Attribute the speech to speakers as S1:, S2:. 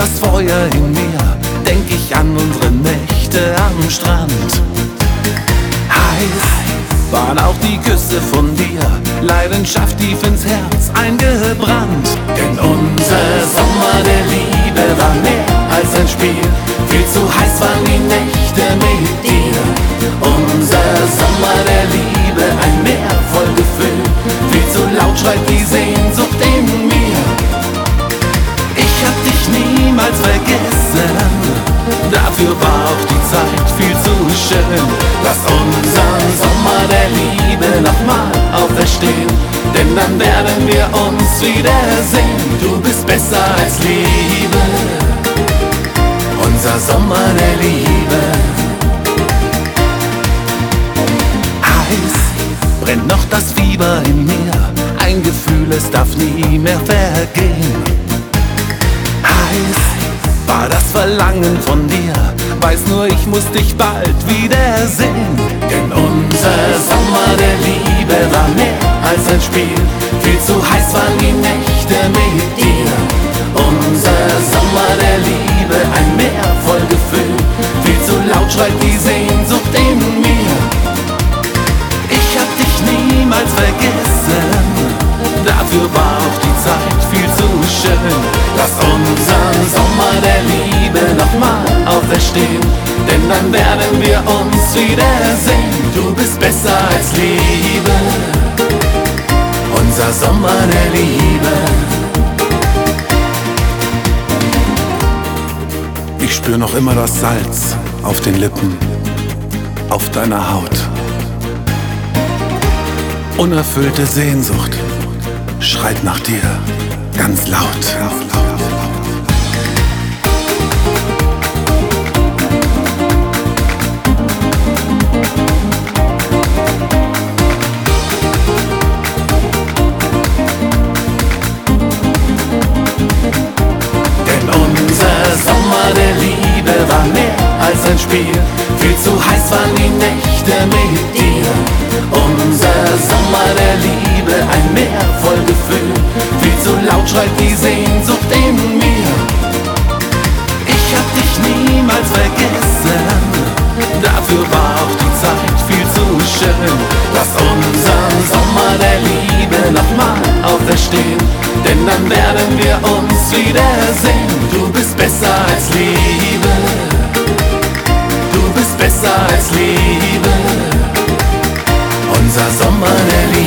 S1: das Feuer in mir, denk ich an unsere Nächte am Strand. Heiß waren auch die Küsse von dir, Leidenschaft tief ins Herz eingebrannt. Denn unser Sommer der Liebe war mehr als ein Spiel, viel zu heiß waren die Nächte mit dir. Unser Sommer der Liebe, ein Meer voll Gefühl, viel zu laut schreit die Sehnsucht in mir. Ich hab dich niemals vergessen, dafür war auch die Zeit viel zu schön. Lass unseren Sommer der Liebe nochmal auferstehen, denn dann werden wir uns wiedersehen. Du bist besser als Liebe, unser Sommer der Liebe. Heiß brennt noch das Fieber in mir, ein Gefühl, es darf nie mehr vergehen. Heiß war das Verlangen von dir, weiß nur, ich muss dich bald wiedersehen. Denn unser Sommer der Liebe war mehr als ein Spiel, viel zu heiß waren die Nächte mit dir. Unser Sommer der Liebe, ein Meer voll Gefühl, viel zu laut schreit die Sehnsucht in mir. Ich hab dich niemals vergessen, dafür war auch die Zeit viel zu schön. Lass unseren Sommer der Liebe nochmal auferstehen, denn dann werden wir uns wiedersehen. Du bist besser als Liebe, unser Sommer der Liebe. Ich spür noch immer das Salz auf den Lippen, auf deiner Haut. Unerfüllte Sehnsucht schreit nach dir ganz laut. Denn unser Sommer der Liebe war mehr als ein Spiel, viel zu heiß waren die Nächte mit dir. Unser Sommer der Liebe, ein Meer voll Gefühl, viel zu laut schreit die Sehnsucht in mir. Ich hab dich niemals vergessen, dafür war auch die Zeit viel zu schön. Lass unseren Sommer der Liebe nochmal auferstehen, denn dann werden wir uns wiedersehen. Du bist besser als Liebe, du bist besser als Liebe, unser Sommer der Liebe.